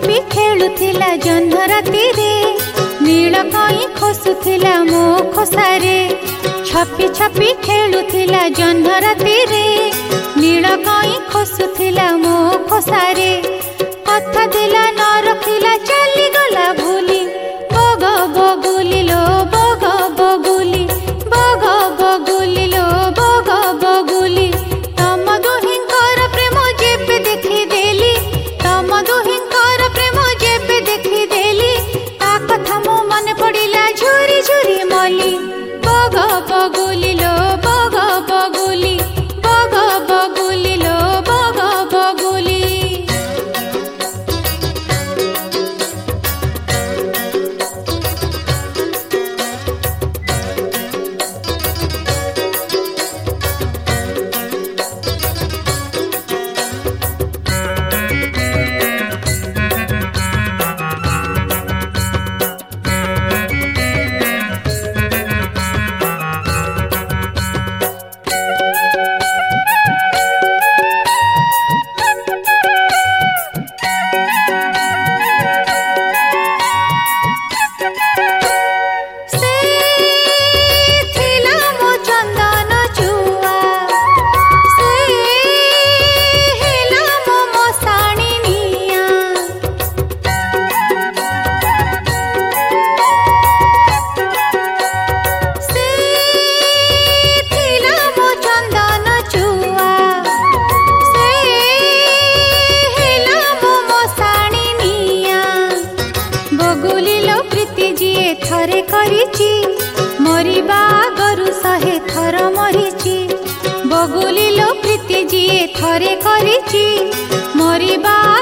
छपी खेलुथिला जह्न राति रे नील कई खसुथिला मो खोसारे छपी छपी खेलुथिला जह्न राति रे नील कई खसुथिला मो खोसारे कथा दिला न रखिला चली गला भूली बग बगुली लो बग बगुली बग बगुली लो बग बगुली तम दुहिंकर प्रेम जेबे देखी देली तम दुहिंकर प्रेम जेबे देखी देली ता कथा मो मन पड़िला झुरी झुरी मली बग बगुली लो बग बगुली बग बगुली लो बग बगुली। थरे करिची मरिबा गरु सहे थर मरिची बगुली लो प्रीति जी थरे करिची मरिबा